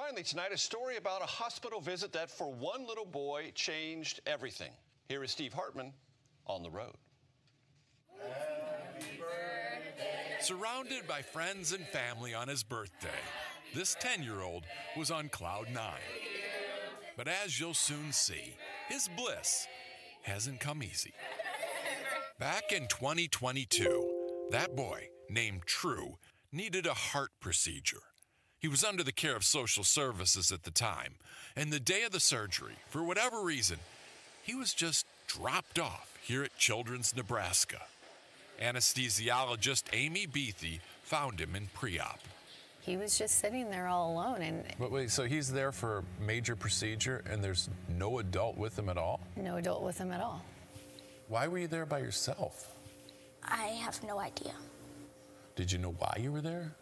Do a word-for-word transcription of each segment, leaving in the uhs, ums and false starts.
finally, tonight, a story about a hospital visit that, for one little boy, changed everything. Here is Steve Hartman on the road. Surrounded by friends and family on his birthday, this ten-year-old was on cloud nine. But as you'll soon see, his bliss hasn't come easy. Back in twenty twenty-two, that boy, named True, needed a heart procedure. He was under the care of social services at the time, and the day of the surgery, for whatever reason, he was just dropped off here at Children's Nebraska. Anesthesiologist Amy Beathy found him in pre-op. He was just sitting there all alone. And But wait, so he's there for a major procedure and there's no adult with him at all? No adult with him at all. Why were you there by yourself? I have no idea. Did you know why you were there?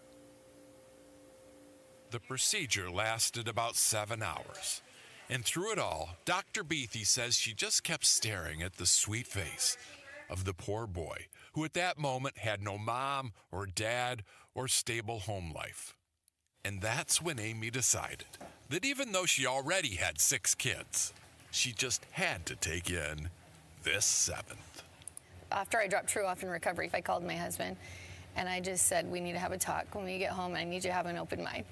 The procedure lasted about seven hours. And through it all, Doctor Beathy says she just kept staring at the sweet face of the poor boy, who at that moment had no mom or dad or stable home life. And that's when Amy decided that even though she already had six kids, she just had to take in this seventh. After I dropped True off in recovery, I called my husband and I just said, we need to have a talk. When we get home, I need you to have an open mind.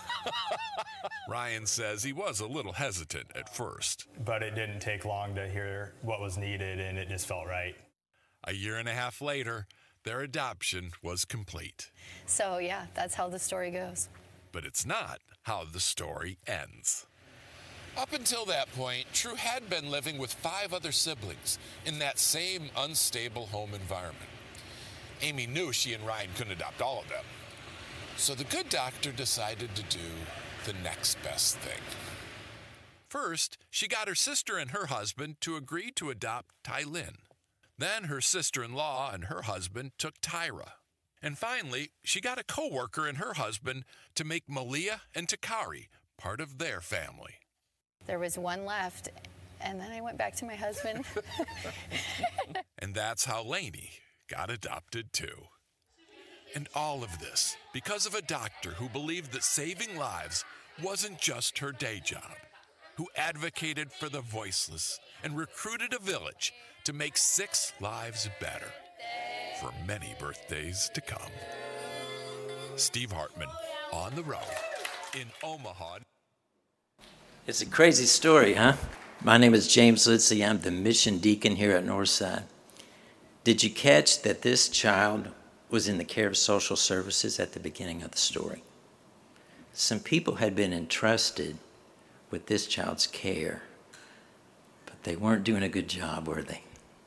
Ryan says he was a little hesitant at first. But it didn't take long to hear what was needed, and it just felt right. A year and a half later, their adoption was complete. So yeah, that's how the story goes. But it's not how the story ends. Up until that point, True had been living with five other siblings in that same unstable home environment. Amy knew she and Ryan couldn't adopt all of them. So the good doctor decided to do the next best thing. First, she got her sister and her husband to agree to adopt Tylynn. Then her sister-in-law and her husband took Tyra. And finally, she got a co-worker and her husband to make Malia and Takari part of their family. There was one left, and then I went back to my husband. And that's how Lainey got adopted too. And all of this because of a doctor who believed that saving lives wasn't just her day job, who advocated for the voiceless and recruited a village to make six lives better for many birthdays to come. Steve Hartman on the road in Omaha. It's a crazy story, huh? My name is James Litzy. I'm the mission deacon here at Northside. Did you catch that this child was in the care of social services at the beginning of the story? Some people had been entrusted with this child's care, but they weren't doing a good job, were they?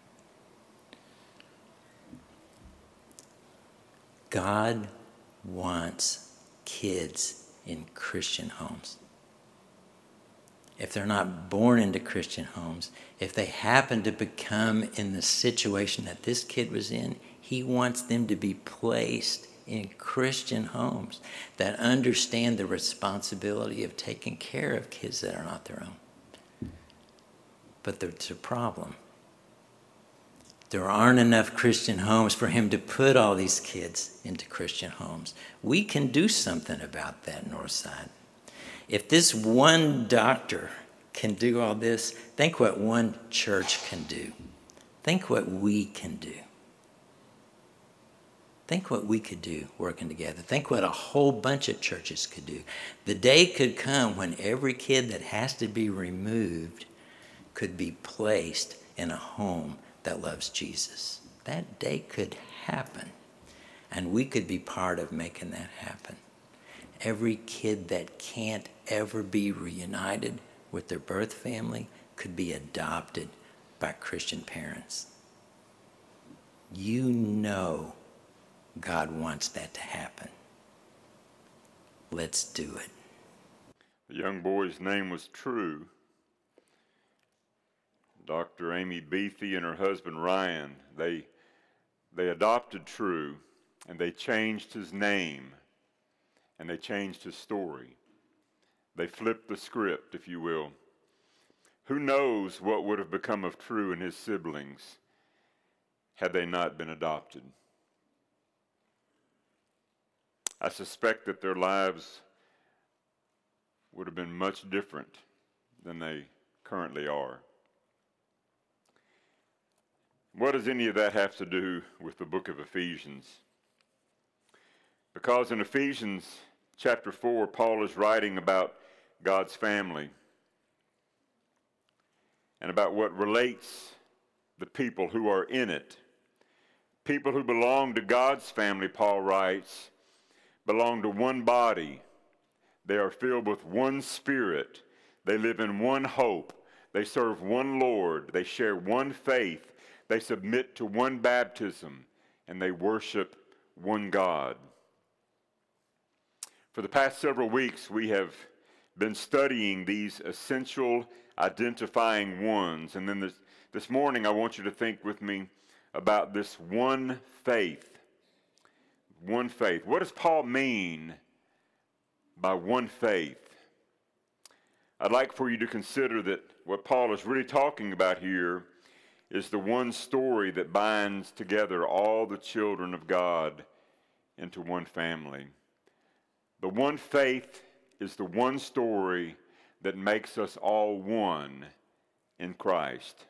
God wants kids in Christian homes. If they're not born into Christian homes, if they happen to become in the situation that this kid was in, he wants them to be placed in Christian homes that understand the responsibility of taking care of kids that are not their own. But there's a problem. There aren't enough Christian homes for him to put all these kids into Christian homes. We can do something about that, Northside. If this one doctor can do all this, think what one church can do. Think what we can do. Think what we could do working together. Think what a whole bunch of churches could do. The day could come when every kid that has to be removed could be placed in a home that loves Jesus. That day could happen, and we could be part of making that happen. Every kid that can't ever be reunited with their birth family could be adopted by Christian parents. You know God wants that to happen. Let's do it. The young boy's name was True. Doctor Amy Beathy and her husband Ryan, they, they adopted True, and they changed his name, and they changed his story. They flipped the script, if you will. Who knows what would have become of True and his siblings had they not been adopted? I suspect that their lives would have been much different than they currently are. What does any of that have to do with the book of Ephesians? Because in Ephesians chapter four, Paul is writing about God's family and about what relates the people who are in it. People who belong to God's family, Paul writes, belong to one body. They are filled with one spirit. They live in one hope. They serve one Lord. They share one faith. They submit to one baptism, and they worship one God. For the past several weeks, we have been studying these essential identifying ones. And then this, this morning, I want you to think with me about this one faith. One faith. What does Paul mean by one faith? I'd like for you to consider that what Paul is really talking about here is the one story that binds together all the children of God into one family. The one faith is the one story that makes us all one in Christ.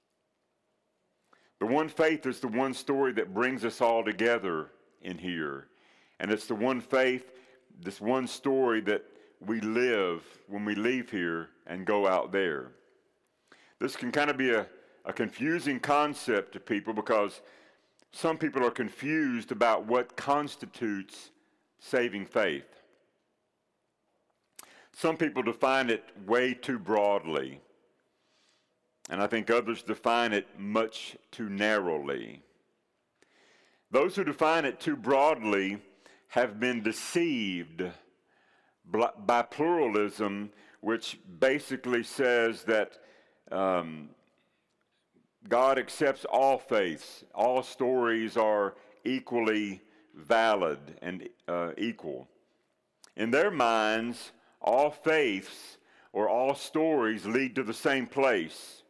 The one faith is the one story that brings us all together in here. And it's the one faith, this one story that we live when we leave here and go out there. This can kind of be a, a confusing concept to people because some people are confused about what constitutes saving faith. Some people define it way too broadly, and I think others define it much too narrowly. Those who define it too broadly have been deceived by pluralism, which basically says that um, God accepts all faiths. All stories are equally valid and uh, equal. In their minds, all faiths or all stories lead to the same place.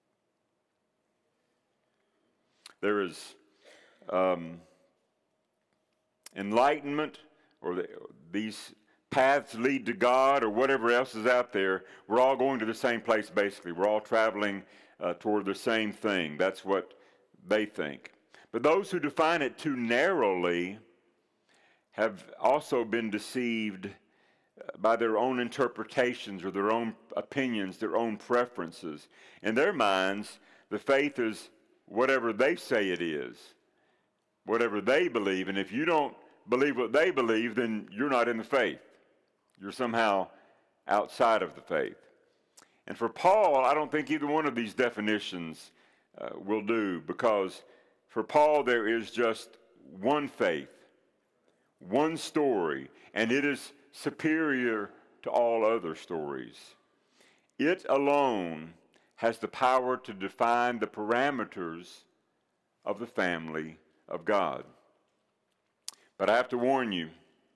There is um, enlightenment, or the, these paths lead to God, or whatever else is out there. We're all going to the same place, basically. We're all traveling uh, toward the same thing. That's what they think. But those who define it too narrowly have also been deceived by their own interpretations or their own opinions, their own preferences. In their minds, the faith is whatever they say it is, whatever they believe. And if you don't believe what they believe, then you're not in the faith. You're somehow outside of the faith. And for Paul, I don't think either one of these definitions uh, will do, because for Paul there is just one faith, one story, and it is superior to all other stories. It alone has the power to define the parameters of the family of God. But I have to warn you,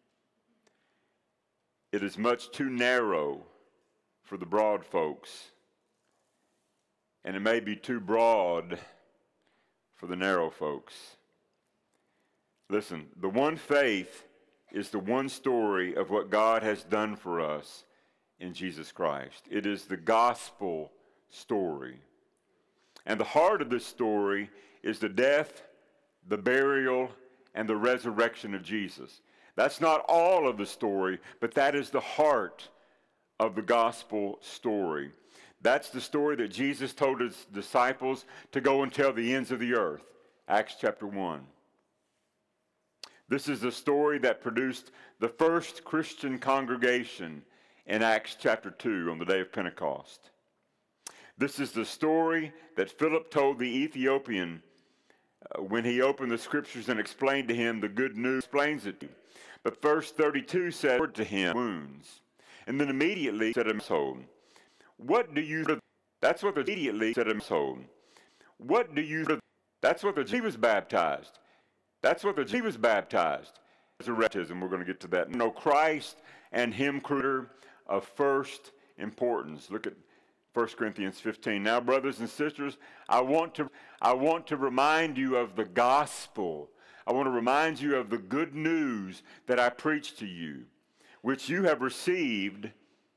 it is much too narrow for the broad folks, and it may be too broad for the narrow folks. Listen, the one faith is the one story of what God has done for us in Jesus Christ. It is the gospel story. And the heart of this story is the death, the burial, and the resurrection of Jesus. That's not all of the story, but that is the heart of the gospel story. That's the story that Jesus told his disciples to go and tell the ends of the earth. Acts chapter one. This is the story that produced the first Christian congregation in Acts chapter two on the day of Pentecost. This is the story that Philip told the Ethiopian uh, when he opened the scriptures and explained to him the good news. Explains it to him. But verse thirty-two said to him, wounds. And then immediately said to him, what do you, that's what the immediately said to him, what do you, that's what the, he was baptized. That's what the, he was baptized. As a baptism, we're going to get to that. No, Christ and him creator of first importance. Look at First Corinthians fifteen. Now, brothers and sisters, I want to, I want to remind you of the gospel. I want to remind you of the good news that I preached to you, which you have received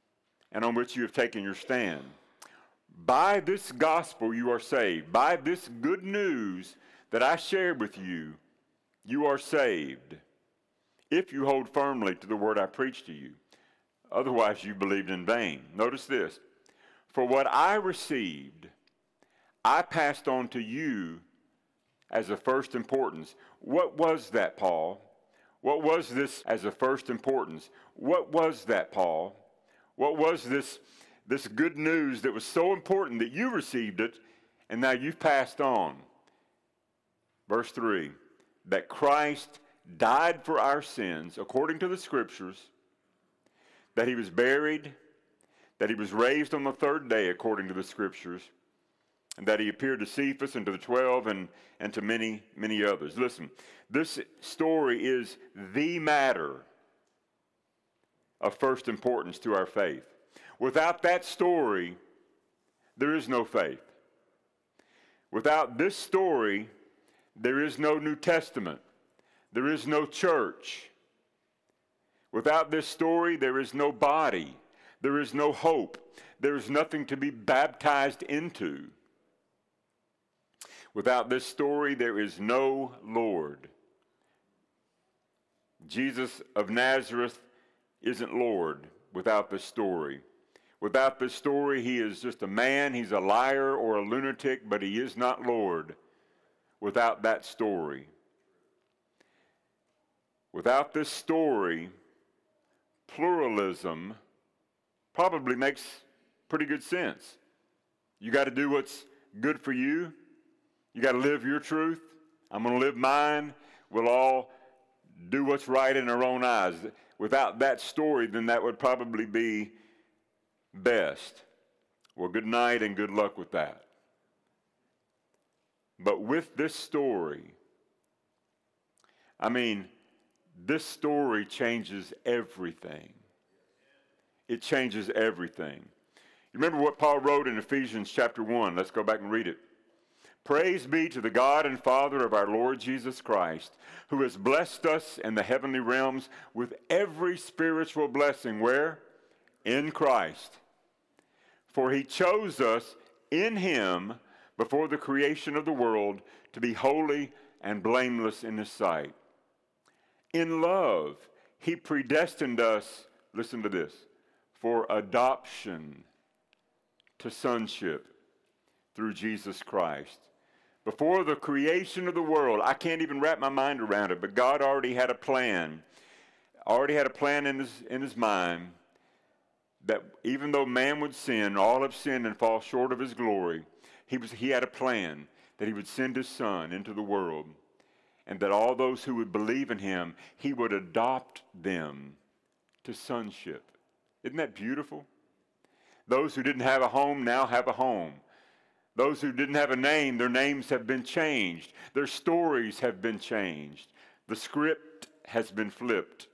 and on which you have taken your stand. By this gospel you are saved. By this good news that I shared with you, you are saved, if you hold firmly to the word I preached to you. Otherwise you believed in vain. Notice this. For what I received, I passed on to you as of first importance. What was that, Paul? What was this as of first importance? What was that, Paul? What was this, this good news that was so important that you received it and now you've passed on? Verse three, that Christ died for our sins according to the Scriptures, that he was buried, that he was raised on the third day according to the Scriptures, and that he appeared to Cephas and to the twelve and, and to many, many others. Listen, this story is the matter of first importance to our faith. Without that story, there is no faith. Without this story, there is no New Testament. There is no church. Without this story, there is no body. There is no hope. There is nothing to be baptized into. Without this story, there is no Lord. Jesus of Nazareth isn't Lord without this story. Without this story, he is just a man, he's a liar or a lunatic, but he is not Lord without that story. Without this story, pluralism probably makes pretty good sense. You got to do what's good for you. You got to live your truth. I'm going to live mine. We'll all do what's right in our own eyes. Without that story, then that would probably be best. Well, good night and good luck with that. But with this story, I mean, this story changes everything. It changes everything. You remember what Paul wrote in Ephesians chapter one? Let's go back and read it. Praise be to the God and Father of our Lord Jesus Christ, who has blessed us in the heavenly realms with every spiritual blessing. Where? In Christ. For he chose us in him before the creation of the world to be holy and blameless in his sight. In love, he predestined us, listen to this, for adoption to sonship through Jesus Christ. Before the creation of the world, I can't even wrap my mind around it, but God already had a plan, already had a plan in his, in his mind that even though man would sin, all have sinned and fall short of his glory, he, was, he had a plan that he would send his son into the world and that all those who would believe in him, he would adopt them to sonship. Isn't that beautiful? Those who didn't have a home now have a home. Those who didn't have a name, their names have been changed. Their stories have been changed. The script has been flipped.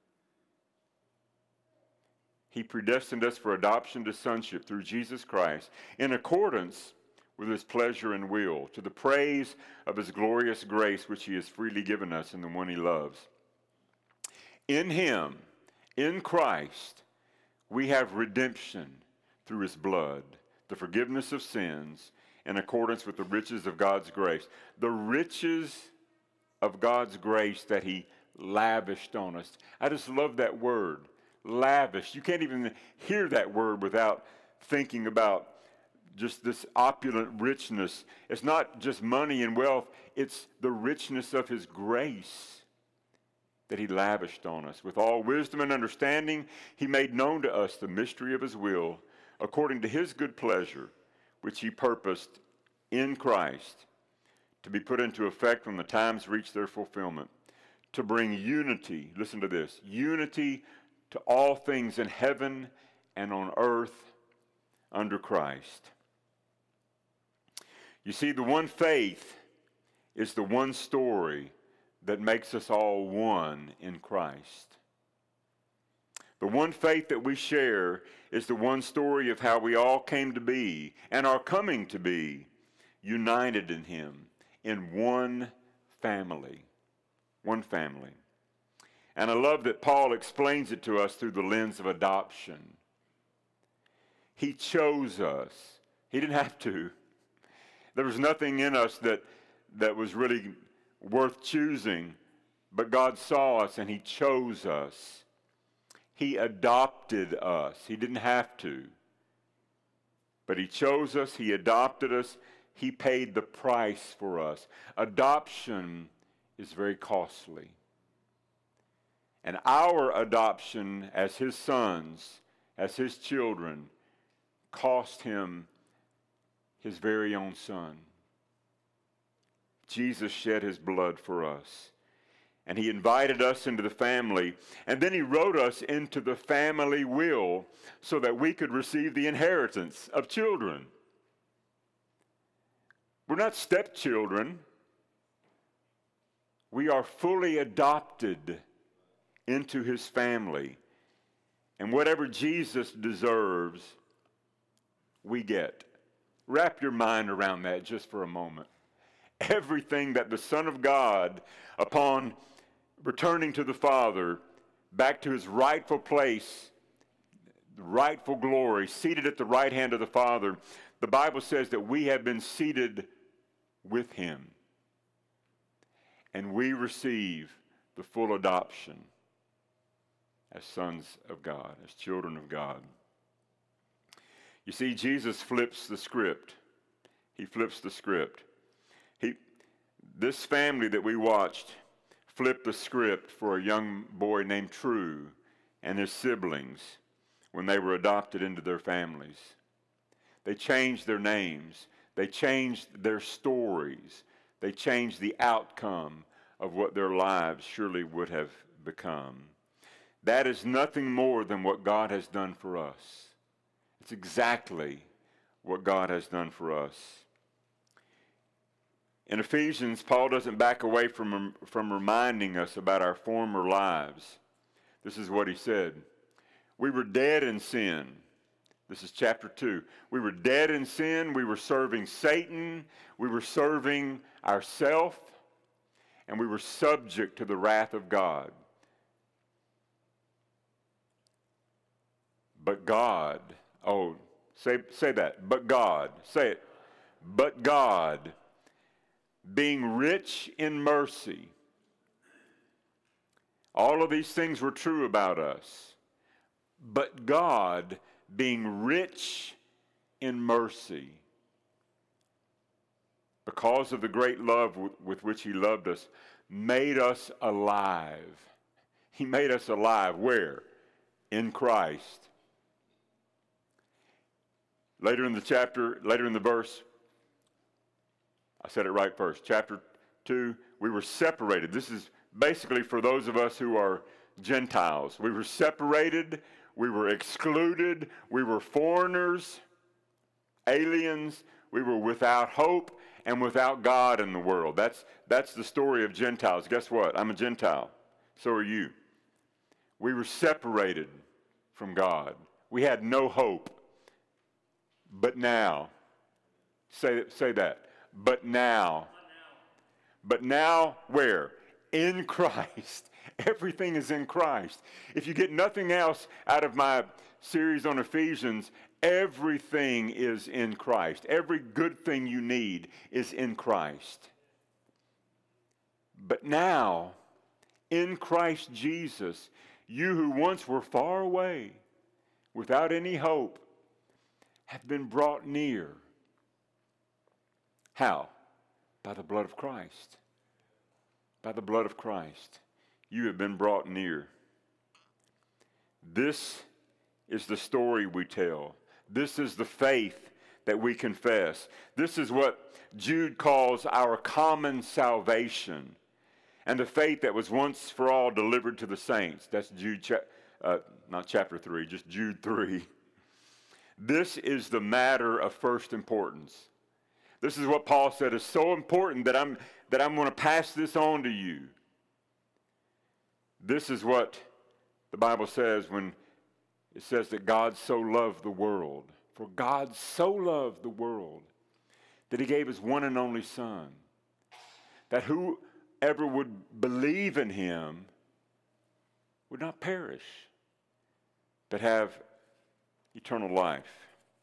He predestined us for adoption to sonship through Jesus Christ in accordance with his pleasure and will, to the praise of his glorious grace which he has freely given us in the one he loves. In him, in Christ, we have redemption through his blood, the forgiveness of sins, in accordance with the riches of God's grace. The riches of God's grace that he lavished on us. I just love that word, lavish. You can't even hear that word without thinking about just this opulent richness. It's not just money and wealth, it's the richness of his grace that he lavished on us. With all wisdom and understanding, he made known to us the mystery of his will, according to his good pleasure, which he purposed in Christ to be put into effect when the times reach their fulfillment, to bring unity, listen to this, unity to all things in heaven and on earth under Christ. You see, the one faith is the one story that makes us all one in Christ. The one faith that we share is the one story of how we all came to be and are coming to be united in him in one family. One family. And I love that Paul explains it to us through the lens of adoption. He chose us. He didn't have to. There was nothing in us that, that was really worth choosing, but God saw us and He chose us. He adopted us. He didn't have to. But He chose us. He adopted us. He paid the price for us. Adoption is very costly. And our adoption as His sons, as His children, cost Him His very own Son. Jesus shed His blood for us. And He invited us into the family. And then He wrote us into the family will so that we could receive the inheritance of children. We're not stepchildren. We are fully adopted into His family. And whatever Jesus deserves, we get. Wrap your mind around that just for a moment. Everything that the Son of God, upon returning to the Father, back to His rightful place, rightful glory, seated at the right hand of the Father, the Bible says that we have been seated with Him. And we receive the full adoption as sons of God, as children of God. You see, Jesus flips the script. He flips the script. He, this family that we watched flipped the script for a young boy named True and his siblings when they were adopted into their families. They changed their names. They changed their stories. They changed the outcome of what their lives surely would have become. That is nothing more than what God has done for us. It's exactly what God has done for us. In Ephesians, Paul doesn't back away from, from reminding us about our former lives. This is what he said. We were dead in sin. This is chapter two. We were dead in sin. We were serving Satan. We were serving ourselves. And we were subject to the wrath of God. But God, oh, say, say that. But God, say it. But God, being rich in mercy. All of these things were true about us. But God, being rich in mercy, because of the great love w- with which He loved us, made us alive. He made us alive. Where? In Christ. Later in the chapter, later in the verse, I said it right first. Chapter two, we were separated. This is basically for those of us who are Gentiles. We were separated. We were excluded. We were foreigners, aliens. We were without hope and without God in the world. That's, that's the story of Gentiles. Guess what? I'm a Gentile. So are you. We were separated from God. We had no hope. But now, say, say that. But now. But now, where? In Christ. Everything is in Christ. If you get nothing else out of my series on Ephesians, everything is in Christ. Every good thing you need is in Christ. But now, in Christ Jesus, you who once were far away, without any hope, have been brought near. How? By the blood of Christ. By the blood of Christ. You have been brought near. This is the story we tell. This is the faith that we confess. This is what Jude calls our common salvation and the faith that was once for all delivered to the saints. That's Jude, cha- uh, not chapter three, just Jude three. This is the matter of first importance. This is what Paul said is so important that I'm, that I'm going to pass this on to you. This is what the Bible says when it says that God so loved the world. For God so loved the world that He gave His one and only Son, that whoever would believe in Him would not perish, but have eternal life.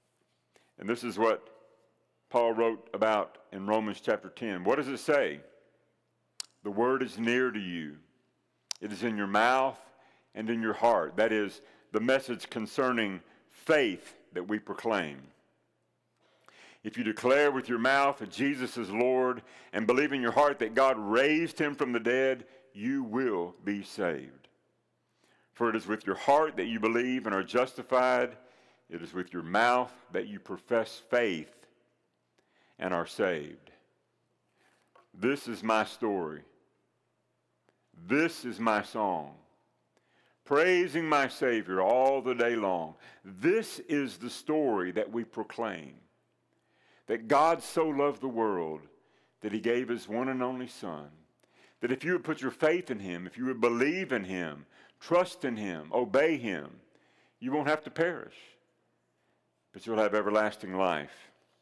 And this is what Paul wrote about in Romans chapter ten. What does it say? The word is near to you. It is in your mouth and in your heart. That is the message concerning faith that we proclaim. If you declare with your mouth that Jesus is Lord and believe in your heart that God raised him from the dead, you will be saved. For it is with your heart that you believe and are justified. It is with your mouth that you profess faith and are saved. This is my story. This is my song, praising my Savior all the day long. This is the story that we proclaim, that God so loved the world that he gave his one and only Son, that if you would put your faith in him, if you would believe in him, trust in him, obey him, you won't have to perish, but you'll have everlasting life.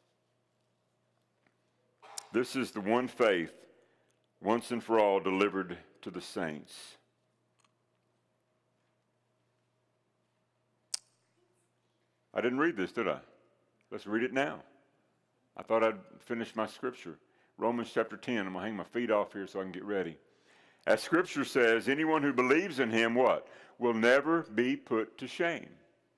This is the one faith, once and for all, delivered to the saints. I didn't read this, did I? Let's read it now. I thought I'd finish my scripture. Romans chapter ten. I'm going to hang my feet off here so I can get ready. As scripture says, anyone who believes in him, what? Will never be put to shame.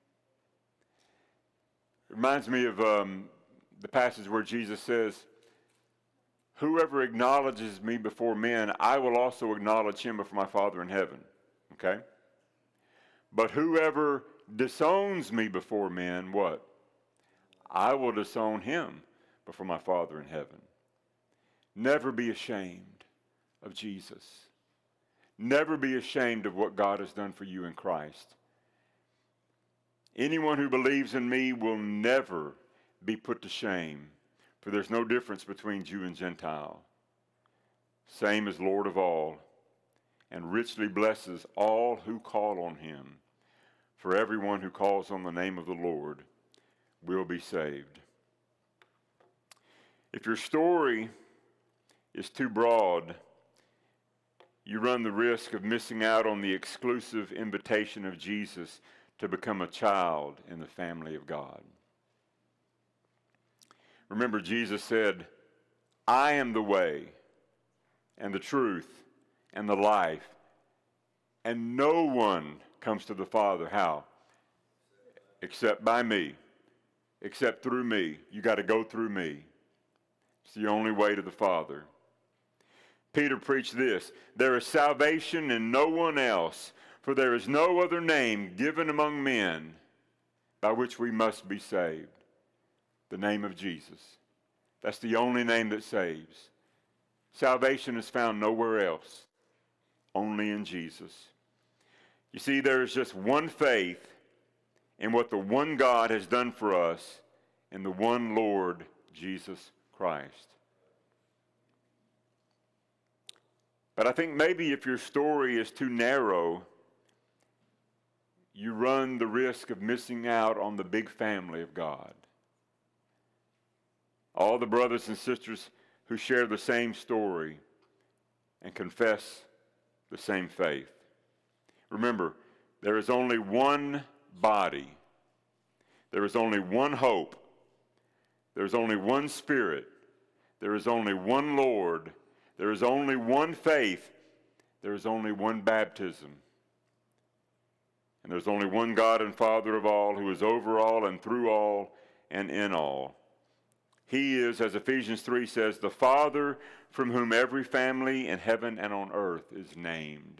It reminds me of um, the passage where Jesus says, whoever acknowledges me before men, I will also acknowledge him before my Father in heaven. Okay? But whoever disowns me before men, what? I will disown him before my Father in heaven. Never be ashamed of Jesus. Never be ashamed of what God has done for you in Christ. Anyone who believes in me will never be put to shame. For there's no difference between Jew and Gentile. Same as Lord of all, and richly blesses all who call on him. For everyone who calls on the name of the Lord will be saved. If your story is too broad, you run the risk of missing out on the exclusive invitation of Jesus to become a child in the family of God. Remember, Jesus said, I am the way and the truth and the life, and no one comes to the Father. How? Except by me, except through me. You got to go through me. It's the only way to the Father. Peter preached this, there is salvation in no one else, for there is no other name given among men by which we must be saved. The name of Jesus. That's the only name that saves. Salvation is found nowhere else, only in Jesus. You see, there is just one faith in what the one God has done for us in the one Lord, Jesus Christ. But I think maybe if your story is too narrow, you run the risk of missing out on the big family of God. All the brothers and sisters who share the same story and confess the same faith. Remember, there is only one body. There is only one hope. There is only one Spirit. There is only one Lord. There is only one faith. There is only one baptism. And there's only one God and Father of all, who is over all and through all and in all. He is, as Ephesians three says, the Father from whom every family in heaven and on earth is named.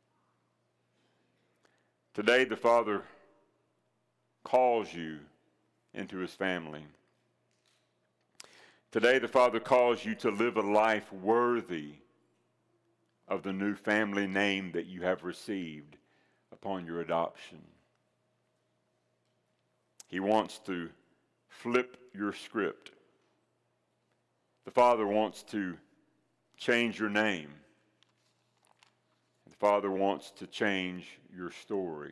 Today, the Father calls you into his family. Today, the Father calls you to live a life worthy of the new family name that you have received upon your adoption. He wants to flip your script. The Father wants to change your name. The Father wants to change your story.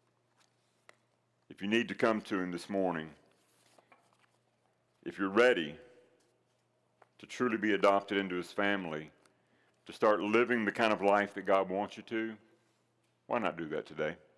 If you need to come to him this morning, if you're ready to truly be adopted into his family, to start living the kind of life that God wants you to, why not do that today?